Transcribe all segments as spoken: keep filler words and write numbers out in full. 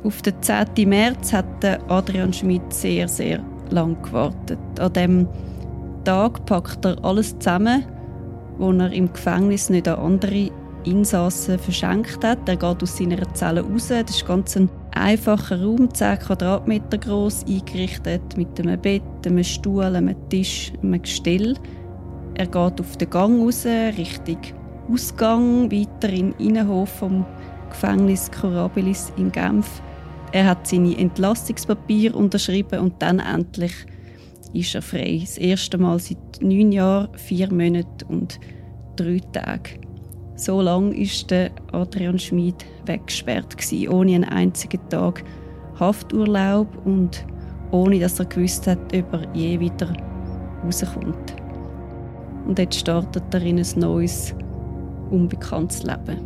Auf den zehnten März hat Adrian Schmid sehr, sehr lang gewartet. An diesem Tag packt er alles zusammen, was er im Gefängnis nicht an andere Insassen verschenkt hat. Er geht aus seiner Zelle raus. Das ist ganz ein einfacher Raum, zehn Quadratmeter groß, eingerichtet mit einem Bett, einem Stuhl, einem Tisch, einem Gestell. Er geht auf den Gang raus, Richtung Ausgang, weiter in den Innenhof vom Gefängnis Curabilis in Genf. Er hat seine Entlassungspapiere unterschrieben und dann endlich ist er frei. Das erste Mal seit neun Jahren, vier Monaten und drei Tagen. So lange war Adrian Schmid weggesperrt, ohne einen einzigen Tag Hafturlaub und ohne dass er gewusst hat, ob er je wieder rauskommt. Und jetzt startet er in ein neues, unbekanntes Leben.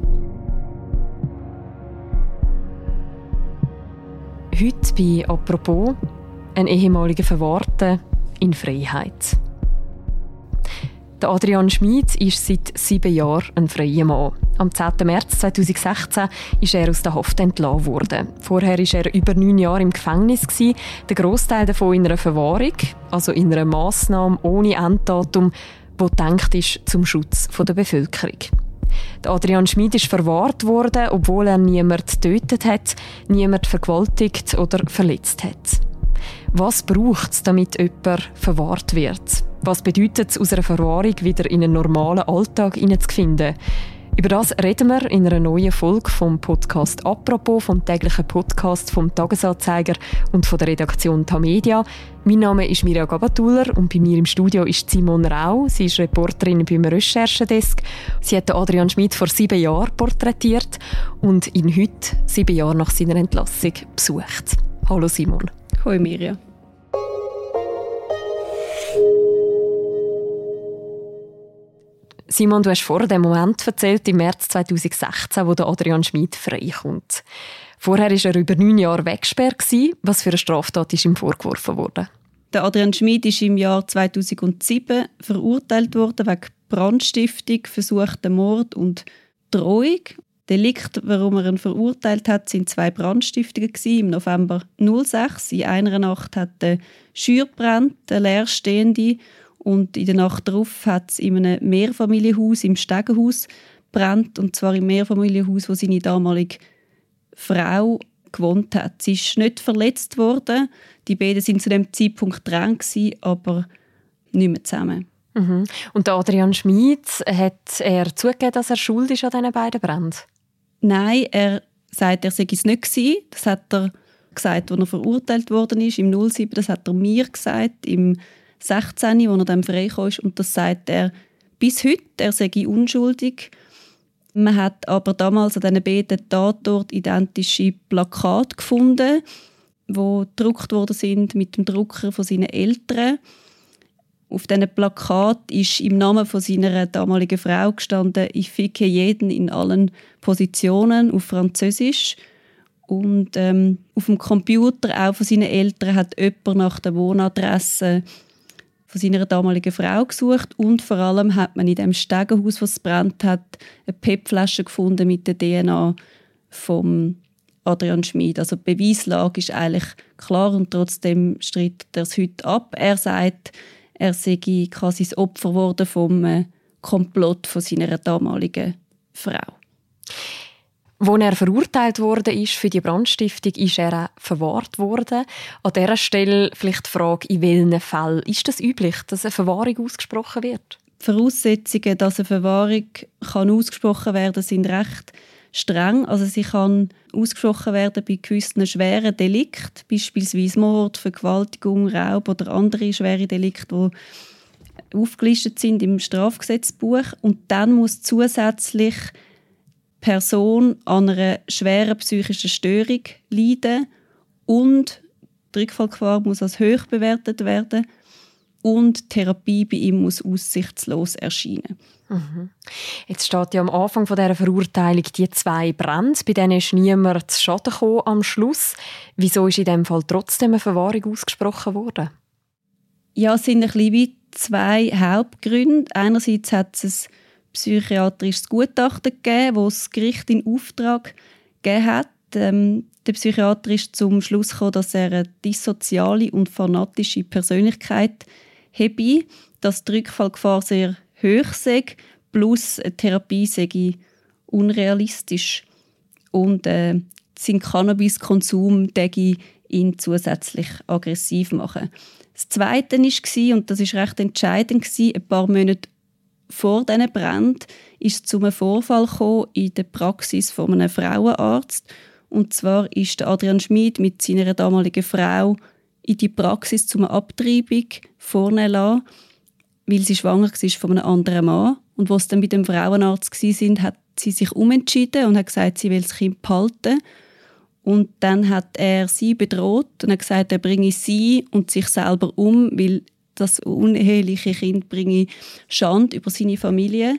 Heute bei «Apropos» ein ehemaliger Verwahrter in Freiheit. Der Adrian Schmid ist seit sieben Jahren ein freier Mann. Am zehnten März zweitausendsechzehn ist er aus der Haft entlassen worden. Vorher war er über neun Jahre im Gefängnis, der Grossteil davon in einer Verwahrung, also in einer Massnahme ohne Enddatum, die gedacht ist zum Schutz der Bevölkerung. Der Adrian Schmid ist verwahrt worden, obwohl er niemanden getötet hat, niemanden vergewaltigt oder verletzt hat. Was braucht es, damit jemand verwahrt wird? Was bedeutet es, aus einer Verwahrung wieder in einen normalen Alltag hineinzufinden? Über das reden wir in einer neuen Folge vom Podcast «Apropos», vom täglichen Podcast vom «Tagesanzeiger» und von der Redaktion «Tamedia». Mein Name ist Mirja Gabatuller und bei mir im Studio ist Simone Rau. Sie ist Reporterin beim Recherchedesk. Sie hat Adrian Schmid vor sieben Jahren porträtiert und ihn heute, sieben Jahre nach seiner Entlassung, besucht. Hallo Simone. Hallo Mirja. Simon, du hast vor dem Moment erzählt, im März zweitausendsechzehn, wo der Adrian Schmid freikommt. Vorher war er über neun Jahre weggesperrt. Was für eine Straftat ist ihm vorgeworfen worden? Der Adrian Schmid ist im Jahr zweitausendsieben verurteilt worden wegen Brandstiftung, versuchten Mord und Drohung. Delikt, warum er ihn verurteilt hat, sind zwei Brandstiftungen im November null sechs. In einer Nacht hat der Scheuer gebrannt, eine leerstehende. Und in der Nacht darauf hat es in einem Mehrfamilienhaus im Stegenhaus gebrannt. Und zwar im Mehrfamilienhaus, wo seine damalige Frau gewohnt hat. Sie ist nicht verletzt worden. Die beiden waren zu dem Zeitpunkt dran, aber nicht mehr zusammen. Mhm. Und Adrian Schmid, hat er zugegeben, dass er schuld ist an diesen beiden Bränden? Nein, er sagt, er sei es nicht gewesen. Das hat er gesagt, als er verurteilt worden ist. Im null sieben, das hat er mir gesagt. Im sechzehn, als er dann freigekommen ist. Und das sagt er bis heute, er sei unschuldig. Man hat aber damals an diesen beiden Tatorten identische Plakate gefunden, die gedruckt worden sind mit dem Drucker von seinen Eltern. Auf diesen Plakat ist im Namen von seiner damaligen Frau gestanden «Ich ficke jeden in allen Positionen» auf Französisch. Und ähm, auf dem Computer auch von seinen Eltern hat jemand nach der Wohnadresse von seiner damaligen Frau gesucht. Und vor allem hat man in dem Stegenhaus, das brennt hat, eine P E T-Flasche gefunden mit der D N A von Adrian Schmid. Also die Beweislage ist eigentlich klar und trotzdem streitet er es heute ab. Er sagt, er sei quasi das Opfer geworden vom Komplott von seiner damaligen Frau. Als er verurteilt wurde ist für die Brandstiftung, ist er auch verwahrt worden. An dieser Stelle vielleicht die Frage, in welchen Fällen ist das üblich, dass eine Verwahrung ausgesprochen wird? Die Voraussetzungen, dass eine Verwahrung kann ausgesprochen werden kann, sind recht streng. Also sie kann ausgesprochen werden bei gewissen schweren Delikten, beispielsweise Mord, Vergewaltigung, Raub oder andere schwere Delikte, die aufgelistet sind im Strafgesetzbuch. Und dann muss zusätzlich Person an einer schweren psychischen Störung leiden und die Rückfallgefahr muss als hoch bewertet werden und die Therapie bei ihm muss aussichtslos erscheinen. Mhm. Jetzt steht ja am Anfang von dieser Verurteilung die zwei Brände, bei denen ist niemand zu Schaden gekommen am Schluss. Wieso ist in diesem Fall trotzdem eine Verwahrung ausgesprochen worden? Ja, es sind ein bisschen wie zwei Hauptgründe. Einerseits hat es ein psychiatrisches Gutachten gegeben, das das Gericht in Auftrag gegeben hat. ähm, der Psychiater ist zum Schluss gekommen, dass er eine dissoziale und fanatische Persönlichkeit habe, dass die Rückfallgefahr sehr hoch sei, plus eine Therapie sei unrealistisch. Und äh, sein Cannabiskonsum würde ihn zusätzlich aggressiv machen. Das Zweite war, und das war recht entscheidend, ein paar Monate vor diesen Bränden ist es zu einem Vorfall gekommen in der Praxis von einem Frauenarzt. Und zwar ist Adrian Schmid mit seiner damaligen Frau in die Praxis zu einer Abtreibung vornehmen lassen, weil sie schwanger war von einem anderen Mann. Und als sie dann bei dem Frauenarzt waren, hat sie sich umentschieden und hat gesagt, sie will das Kind behalten. Und dann hat er sie bedroht und hat gesagt, er bringe sie und sich selber um, weil das uneheliche Kind bringe Schande über seine Familie.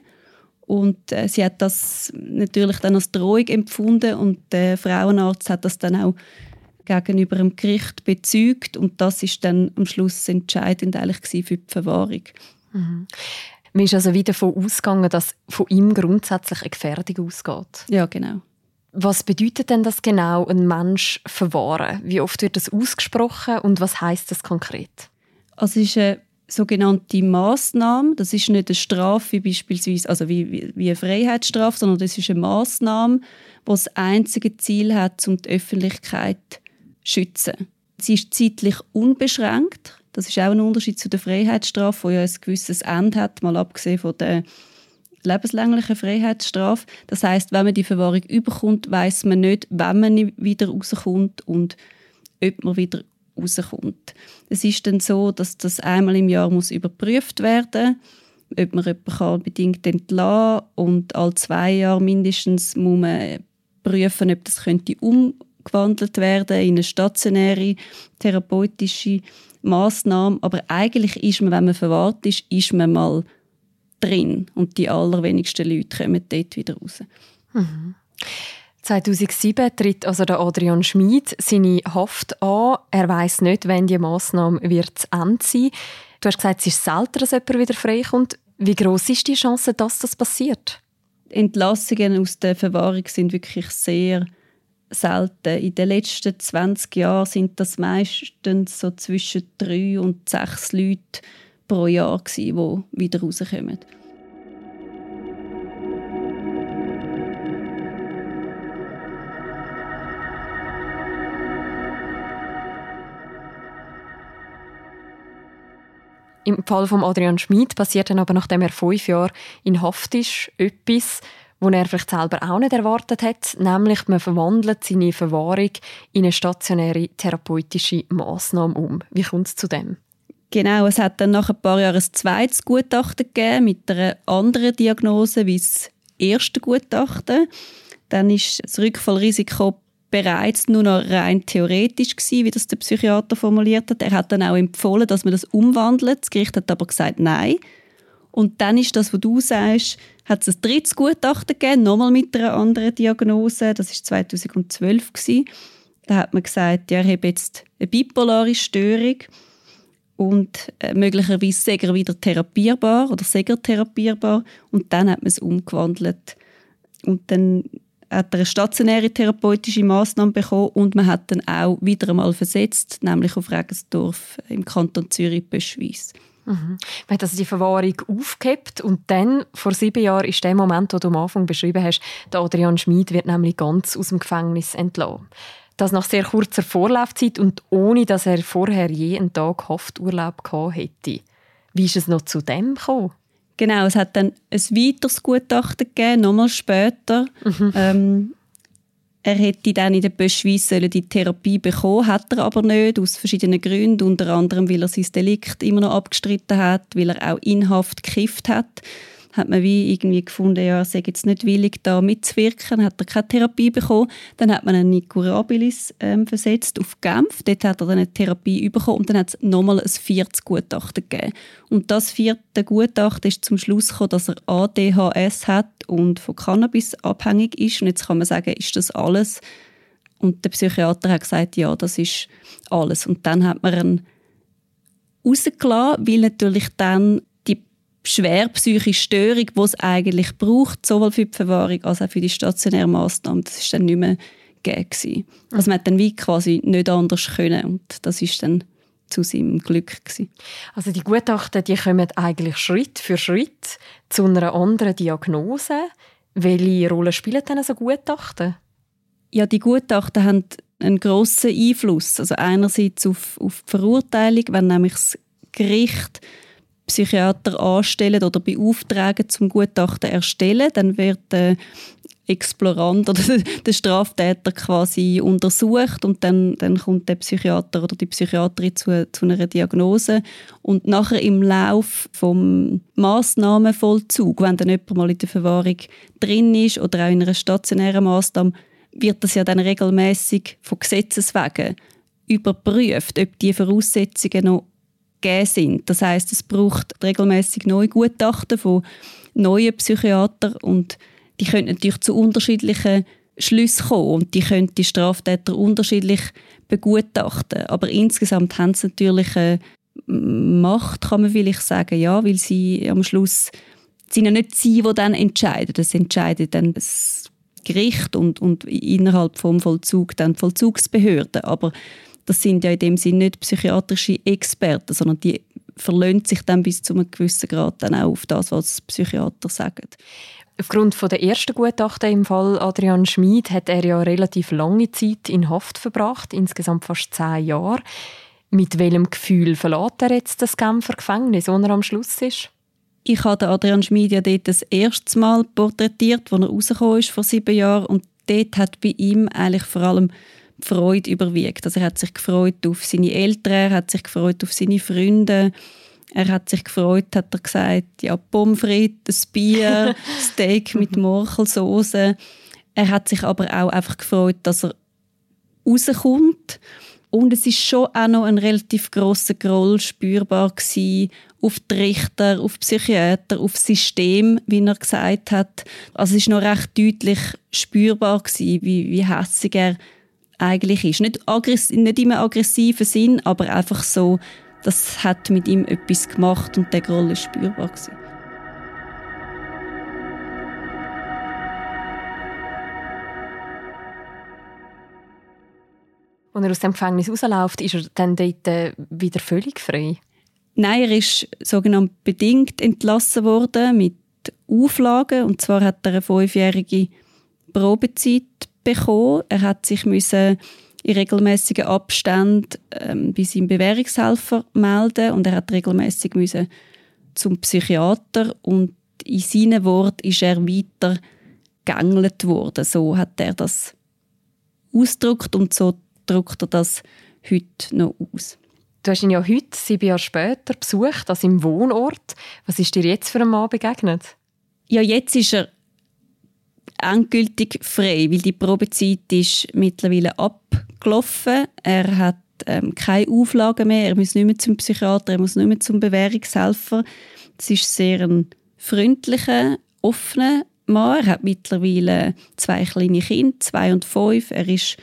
Und äh, sie hat das natürlich dann als Drohung empfunden und der Frauenarzt hat das dann auch gegenüber dem Gericht bezeugt und das ist dann am Schluss entscheidend eigentlich für die Verwahrung. Mhm. Man ist also wieder davon ausgegangen, dass von ihm grundsätzlich eine Gefährdung ausgeht. Ja, genau. Was bedeutet denn das genau, ein Mensch verwahren? Wie oft wird das ausgesprochen und was heisst das konkret? Also es ist eine sogenannte Massnahme. Das ist nicht eine Strafe wie beispielsweise, also wie, wie, wie eine Freiheitsstrafe, sondern das ist eine Massnahme, die das einzige Ziel hat, um die Öffentlichkeit zu schützen. Sie ist zeitlich unbeschränkt. Das ist auch ein Unterschied zu der Freiheitsstrafe, die ja ein gewisses Ende hat, mal abgesehen von der lebenslänglichen Freiheitsstrafe. Das heisst, wenn man die Verwahrung überkommt, weiss man nicht, wann man wieder rauskommt und ob man wieder rauskommt. Es ist dann so, dass das einmal im Jahr muss überprüft werden muss, ob man jemanden bedingt entlassen kann. Und alle zwei Jahre mindestens muss man prüfen, ob das könnte umgewandelt werden in eine stationäre therapeutische Massnahme. Aber eigentlich ist man, wenn man verwahrt ist, ist man mal drin. Und die allerwenigsten Leute kommen dort wieder raus. Mhm. zweitausendsieben tritt also der Adrian Schmid seine Haft an. Er weiss nicht, wann die Massnahme wird zu Ende sein. Du hast gesagt, es ist selten, dass jemand wieder freikommt. Wie gross ist die Chance, dass das passiert? Entlassungen aus der Verwahrung sind wirklich sehr selten. In den letzten zwanzig Jahren sind das meistens so zwischen drei und sechs Leute pro Jahr gewesen, die wieder rauskommen. Im Fall von Adrian Schmid passiert dann aber, nachdem er fünf Jahre in Haft ist, etwas, was er vielleicht selber auch nicht erwartet hat, nämlich man verwandelt seine Verwahrung in eine stationäre therapeutische Massnahme um. Wie kommt es zu dem? Genau, es hat dann nach ein paar Jahren ein zweites Gutachten gegeben mit einer anderen Diagnose wie das erste Gutachten. Dann ist das Rückfallrisiko bereits nur noch rein theoretisch gewesen, wie das der Psychiater formuliert hat. Er hat dann auch empfohlen, dass man das umwandelt. Das Gericht hat aber gesagt, nein. Und dann ist das, was du sagst, hat es ein drittes Gutachten gegeben, nochmal mit einer anderen Diagnose. Das war zweitausendzwölf gewesen. Da hat man gesagt, ja, er habe jetzt eine bipolare Störung und äh, möglicherweise sei er wieder therapierbar oder sei er therapierbar. Und dann hat man es umgewandelt. Und dann hat er eine stationäre therapeutische Massnahme bekommen und man hat dann auch wieder einmal versetzt, nämlich auf Regensdorf im Kanton Zürich-Böschweiss. Mhm. Man hat also die Verwahrung aufgehebt und dann, vor sieben Jahren, ist der Moment, den du am Anfang beschrieben hast, der Adrian Schmid wird nämlich ganz aus dem Gefängnis entlassen. Das nach sehr kurzer Vorlaufzeit und ohne, dass er vorher je einen Tag Hafturlaub gehabt hätte. Wie ist es noch zu dem gekommen? Genau, es hat dann ein weiteres Gutachten gegeben, nochmal später. Mhm. Ähm, er hätte dann in der Böschweiss die Therapie bekommen, hat er aber nicht, aus verschiedenen Gründen. Unter anderem, weil er sein Delikt immer noch abgestritten hat, weil er auch in Haft gekifft hat. Hat man wie irgendwie gefunden, ja, er sei jetzt nicht willig, da mitzuwirken, hat er keine Therapie bekommen. Dann hat man einen Nicurabilis ähm, versetzt auf Genf. Dort hat er dann eine Therapie bekommen und dann hat es nochmal ein viertes Gutachten gegeben. Und das vierte Gutachten ist zum Schluss gekommen, dass er A D H S hat und von Cannabis abhängig ist. Und jetzt kann man sagen, ist das alles? Und der Psychiater hat gesagt, ja, das ist alles. Und dann hat man ihn rausgelassen, weil natürlich dann schwer psychische Störung, die es eigentlich braucht, sowohl für die Verwahrung als auch für die stationäre Massnahme, das ist dann nicht mehr gegeben. Also man hat dann wie quasi nicht anders können und das ist dann zu seinem Glück gewesen. Also die Gutachten, die kommen eigentlich Schritt für Schritt zu einer anderen Diagnose. Welche Rolle spielen denn so Gutachten? Ja, die Gutachten haben einen grossen Einfluss. Also einerseits auf, auf die Verurteilung, wenn nämlich das Gericht Psychiater anstellen oder beauftragen zum Gutachten erstellen, dann wird der Explorant oder der Straftäter quasi untersucht und dann, dann kommt der Psychiater oder die Psychiaterin zu, zu einer Diagnose und nachher im Lauf vom Massnahmenvollzug, wenn dann jemand mal in der Verwahrung drin ist oder auch in einer stationären Massnahme, wird das ja dann regelmäßig von Gesetzes wegen überprüft, ob die Voraussetzungen noch gegeben sind. Das heisst, es braucht regelmäßig neue Gutachten von neuen Psychiatern und die können natürlich zu unterschiedlichen Schlüssen kommen und die können die Straftäter unterschiedlich begutachten. Aber insgesamt haben sie natürlich eine Macht, kann man vielleicht sagen, ja, weil sie am Schluss sind ja nicht sie, die dann entscheiden. Das entscheidet dann das Gericht und, und innerhalb vom Vollzug dann die Vollzugsbehörden. Aber das sind ja in dem Sinne nicht psychiatrische Experten, sondern die verlassen sich dann bis zu einem gewissen Grad dann auch auf das, was Psychiater sagen. Aufgrund von der ersten Gutachten im Fall Adrian Schmid hat er ja relativ lange Zeit in Haft verbracht, insgesamt fast zehn Jahre. Mit welchem Gefühl verlässt er jetzt das Genfer Gefängnis, wo er am Schluss ist? Ich habe Adrian Schmid ja dort das erste Mal porträtiert, als er rausgekommen ist vor sieben Jahren. Und dort hat bei ihm eigentlich vor allem die Freude überwiegt. Also er hat sich gefreut auf seine Eltern, er hat sich gefreut auf seine Freunde. Er hat sich gefreut, hat er gesagt, ja, Pommes frites, ein Bier, Steak mit Morchelsauce. Er hat sich aber auch einfach gefreut, dass er rauskommt. Und es ist schon auch noch ein relativ grosser Groll spürbar gewesen auf die Richter, auf die Psychiater, auf das System, wie er gesagt hat. Also es war noch recht deutlich spürbar gewesen, wie, wie hässig er eigentlich ist. Nicht, aggress- nicht im aggressiven Sinn, aber einfach so, das hat mit ihm etwas gemacht und der Groll war spürbar gewesen. Als er aus dem Gefängnis rausläuft, ist er dann dort wieder völlig frei? Nein, er ist sogenannt bedingt entlassen worden mit Auflagen. Und zwar hat er eine fünfjährige Probezeit bekommen. Er hat sich müssen in regelmäßigen Abständen ähm, bei seinem Bewährungshelfer melden und er hat regelmäßig müssen zum Psychiater und in seinen Worten ist er weiter gegängelt worden. So hat er das ausgedrückt und so drückt er das heute noch aus. Du hast ihn ja heute, sieben Jahre später, besucht, an seinem Wohnort. Was ist dir jetzt für einen Mann begegnet? Ja, jetzt ist er endgültig frei, weil die Probezeit ist mittlerweile abgelaufen. Er hat ähm, keine Auflagen mehr, er muss nicht mehr zum Psychiater, er muss nicht mehr zum Bewährungshelfer. Es ist sehr ein freundlicher, offener Mann. Er hat mittlerweile zwei kleine Kinder, zwei und fünf. Er ist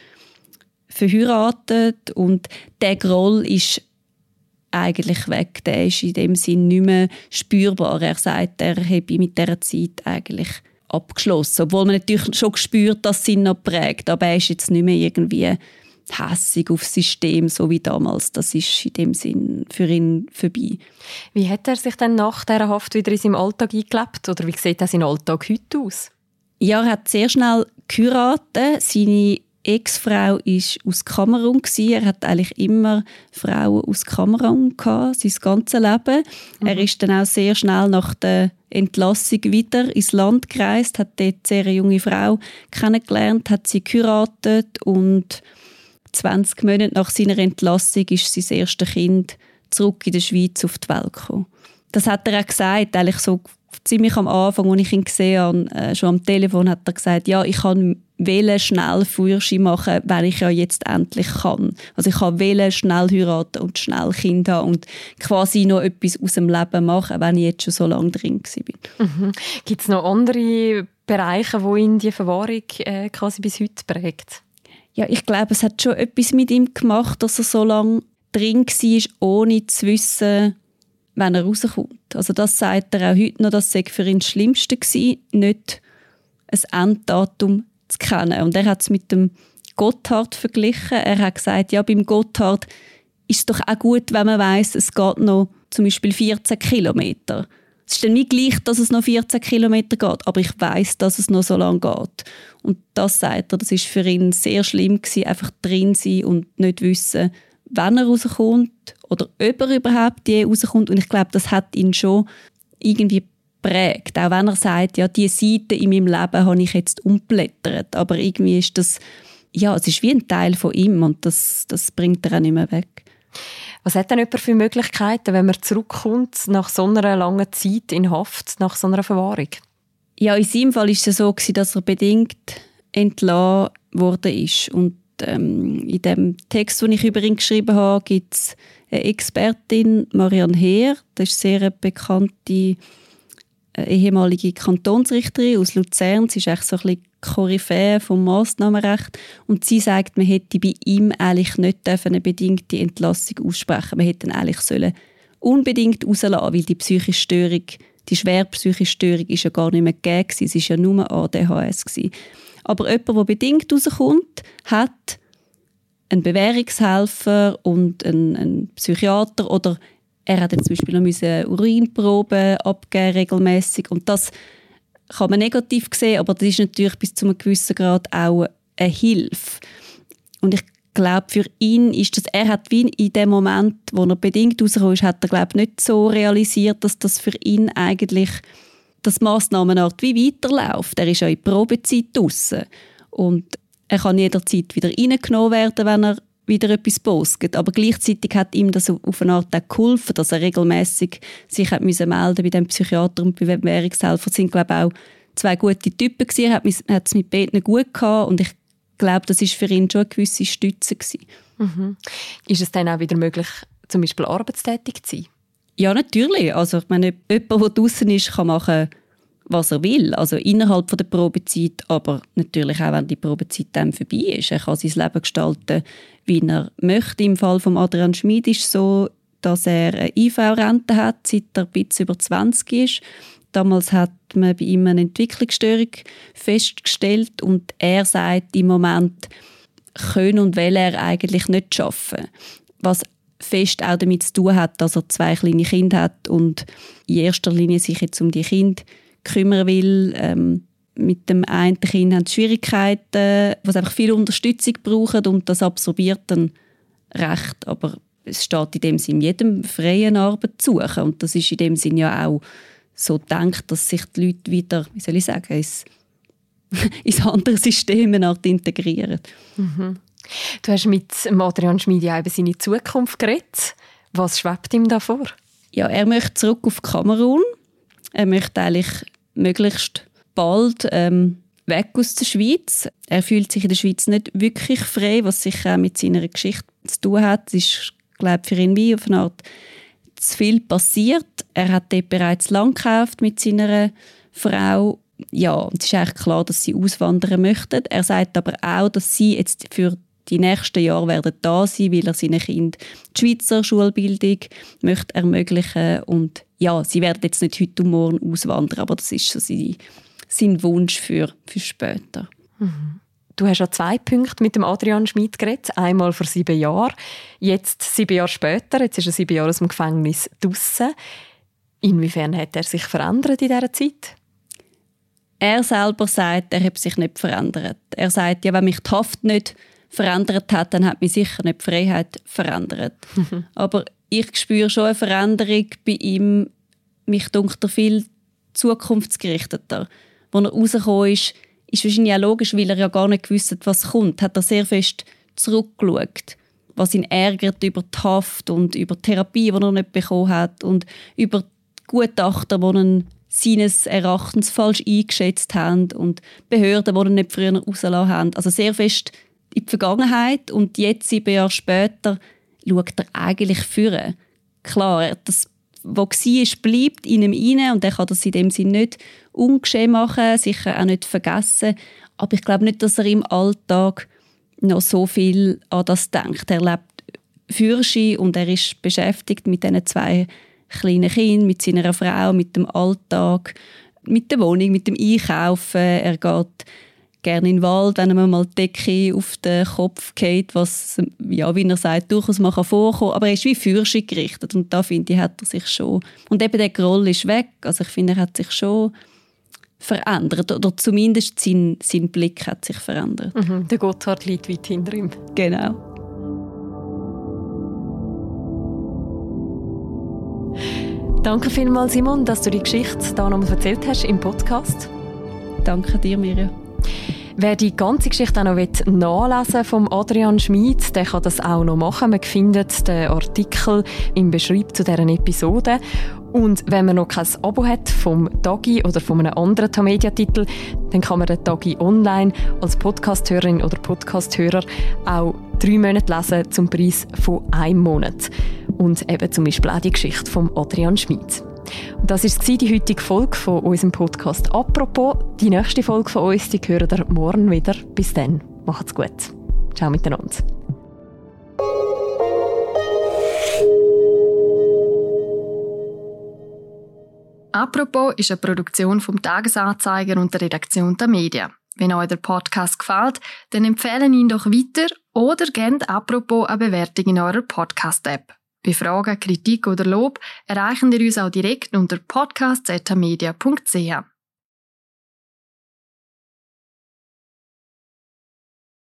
verheiratet und der Groll ist eigentlich weg. Der ist in dem Sinn nicht mehr spürbar. Er sagt, er habe mit dieser Zeit eigentlich abgeschlossen. Obwohl man natürlich schon gespürt, dass sie ihn noch prägt. Aber er ist jetzt nicht mehr irgendwie hässig aufs System, so wie damals. Das ist in dem Sinn für ihn vorbei. Wie hat er sich dann nach dieser Haft wieder in seinem Alltag eingelebt? Oder wie sieht sein Alltag heute aus? Ja, er hat sehr schnell geheiratet. Seine Ex-Frau war aus Kamerun. Er hat eigentlich immer Frauen aus Kamerun gehabt, sein ganzes Leben. Mhm. Er ist dann auch sehr schnell nach der Entlassung wieder ins Land gereist, hat dort eine sehr junge Frau kennengelernt, hat sie geheiratet und zwanzig Monate nach seiner Entlassung ist sein erstes Kind zurück in der Schweiz auf die Welt gekommen. Das hat er auch gesagt, eigentlich so ziemlich am Anfang, als ich ihn gesehen habe, äh, schon am Telefon, hat er gesagt, ja, ich kann wählen, schnell Führerschein machen, wenn ich ja jetzt endlich kann. Also ich kann wählen, schnell heiraten und schnell Kinder haben und quasi noch etwas aus dem Leben machen, wenn ich jetzt schon so lange drin war. Mhm. Gibt es noch andere Bereiche, wo ihn die Verwahrung äh, quasi bis heute prägt? Ja, ich glaube, es hat schon etwas mit ihm gemacht, dass er so lange drin war, ohne zu wissen, wenn er rauskommt. Also das sagt er auch heute noch, das sei für ihn das Schlimmste gewesen, nicht ein Enddatum zu kennen. Und er hat es mit dem Gotthard verglichen. Er hat gesagt, ja, beim Gotthard ist es doch auch gut, wenn man weiss, es geht noch zum Beispiel vierzehn Kilometer. Es ist dann nicht gleich, dass es noch vierzehn Kilometer geht, aber ich weiss, dass es noch so lange geht. Und das sagt er, das ist für ihn sehr schlimm gewesen, einfach drin sein und nicht wissen, wann er rauskommt oder ob er überhaupt je rauskommt. Und ich glaube, das hat ihn schon irgendwie geprägt. Auch wenn er sagt, ja, diese Seite in meinem Leben habe ich jetzt umblättert. Aber irgendwie ist das, ja, es ist wie ein Teil von ihm und das, das bringt er auch nicht mehr weg. Was hat denn jemand für Möglichkeiten, wenn man zurückkommt nach so einer langen Zeit in Haft, nach so einer Verwahrung? Ja, in seinem Fall war es so, dass er bedingt entlassen worden ist. Und ähm, in dem Text, den ich über ihn geschrieben habe, gibt es eine Expertin, Marianne Heer. Das ist eine sehr bekannte äh, ehemalige Kantonsrichterin aus Luzern. Sie ist echt so ein bisschen Koryphäe vom Massnahmenrecht. Und sie sagt, man hätte bei ihm eigentlich nicht eine bedingte Entlassung aussprechen. Man hätte ihn eigentlich sollen unbedingt rauslassen, weil die psychische Störung, die schwere psychische Störung ist ja gar nicht mehr gegeben. Es war ja nur A D H S. Aber jemand, der bedingt rauskommt, hat einen Bewährungshelfer und einen, einen Psychiater oder er hat jetzt zum Beispiel noch Urinproben abgeben regelmässig. Und das kann man negativ sehen, aber das ist natürlich bis zu einem gewissen Grad auch eine Hilfe. Und ich glaube, für ihn ist das, er hat wie in dem Moment, wo er bedingt rausgekommen ist, hat er, glaube ich, nicht so realisiert, dass das für ihn eigentlich das Massnahmenart wie weiterläuft. Er ist ja in der Probezeit draussen. Und er kann jederzeit wieder reingenommen werden, wenn er wieder etwas postet. Aber gleichzeitig hat ihm das auf eine Art auch geholfen, dass er regelmässig sich hat müssen melden bei dem Psychiater und bei dem Bewährungshelfer. Das sind, glaube ich, auch zwei gute Typen gewesen. Er hat es mit beiden gut gehabt und ich glaube, das war für ihn schon eine gewisse Stütze gewesen. Mhm. Ist es dann auch wieder möglich, zum Beispiel arbeitstätig zu sein? Ja, natürlich. Also, ich meine, jemand, der draussen ist, kann machen, was er will. Also innerhalb der Probezeit, aber natürlich auch, wenn die Probezeit dann vorbei ist. Er kann sein Leben gestalten, wie er möchte. Im Fall von Adrian Schmid ist es so, dass er eine I V-Rente hat, seit er ein bisschen über zwanzig ist. Damals hat man bei ihm eine Entwicklungsstörung festgestellt und er sagt im Moment, können und will er eigentlich nicht arbeiten. Was fest auch damit zu tun hat, dass er zwei kleine Kinder hat und in erster Linie sich jetzt um die Kinder kümmern will. Ähm, mit dem einen Kind haben sie Schwierigkeiten, was einfach viel Unterstützung brauchen und das absorbiert dann recht. Aber es steht in dem Sinn jedem freien Arbeit zu suchen und das ist in dem Sinn ja auch so gedacht, dass sich die Leute wieder, wie soll ich sagen, ins, ins andere System eine Art integrieren. Mhm. Du hast mit Adrian Schmid ja über seine Zukunft geredet. Was schwebt ihm da vor? Ja, er möchte zurück auf Kamerun. Er möchte eigentlich möglichst bald ähm, weg aus der Schweiz. Er fühlt sich in der Schweiz nicht wirklich frei, was sicher auch mit seiner Geschichte zu tun hat. Es ist, glaube ich, für ihn wie auf eine Art zu viel passiert. Er hat dort bereits lang gekauft mit seiner Frau. Ja, und es ist eigentlich klar, dass sie auswandern möchten. Er sagt aber auch, dass sie jetzt für die nächsten Jahre werden da sein, weil er seinen Kindern die Schweizer Schulbildung möchte ermöglichen. Und ja, sie werden jetzt nicht heute und morgen auswandern, aber das ist so sein, sein Wunsch für, für später. Mhm. Du hast ja zwei Punkte mit dem Adrian Schmid geredet. Einmal vor sieben Jahren, jetzt sieben Jahre später. Jetzt ist er sieben Jahre aus dem Gefängnis draussen. Inwiefern hat er sich verändert in dieser Zeit? Er selber sagt, er hat sich nicht verändert. Er sagt, ja, wenn mich die Haft nicht verändert hat, dann hat mich sicher nicht die Freiheit verändert. Mhm. Aber ich spüre schon eine Veränderung bei ihm. Mich dunkt er viel zukunftsgerichteter. Als er rausgekommen ist, ist wahrscheinlich auch logisch, weil er ja gar nicht gewusst hat, was kommt, hat er sehr fest zurückgeschaut, was ihn ärgert über die Haft und über die Therapie, die er nicht bekommen hat und über die Gutachter, die ihn seines Erachtens falsch eingeschätzt haben und Behörden, die ihn nicht früher rausgelassen haben. Also sehr fest in die Vergangenheit und jetzt, sieben Jahre später, schaut er eigentlich führen. Klar, das, was war, bleibt in ihm rein und er kann das in dem Sinne nicht ungeschehen machen, sicher auch nicht vergessen. Aber ich glaube nicht, dass er im Alltag noch so viel an das denkt. Er lebt für sich und er ist beschäftigt mit diesen zwei kleinen Kindern, mit seiner Frau, mit dem Alltag, mit der Wohnung, mit dem Einkaufen. Er geht gerne in den Wald, wenn ihm mal die Decke auf den Kopf geht, was, ja, wie er sagt, durchaus mal vorkommen kann. Aber er ist wie Fürschig gerichtet und da finde ich, hat er sich schon... Und eben der Groll ist weg, also ich finde, er hat sich schon verändert oder zumindest sein, sein Blick hat sich verändert. Mhm, der Gotthard liegt weit hinter ihm. Genau. Danke vielmals, Simon, dass du die Geschichte hier nochmal erzählt hast im Podcast. Danke dir, Mirja. Wer die ganze Geschichte auch noch nachlesen will vom Adrian Schmid, der kann das auch noch machen. Man findet den Artikel im Beschreibung zu dieser Episode. Und wenn man noch kein Abo hat vom Tagi oder von einem anderen Tamedia-Titel, dann kann man den Tagi online als Podcasthörerin oder Podcasthörer auch drei Monate lesen zum Preis von einem Monat. Und eben zum Beispiel auch die Geschichte von Adrian Schmid. Und das war die heutige Folge von unserem Podcast «Apropos». Die nächste Folge von uns, die hören ihr morgen wieder. Bis dann, macht's gut. Ciao miteinander. «Apropos» ist eine Produktion vom Tagesanzeiger und der Redaktion der Medien. Wenn euch der Podcast gefällt, dann empfehlen ihn doch weiter oder gebt «Apropos» eine Bewertung in eurer Podcast-App. Bei Fragen, Kritik oder Lob erreichen ihr uns auch direkt unter podcast punkt tamedia punkt c h.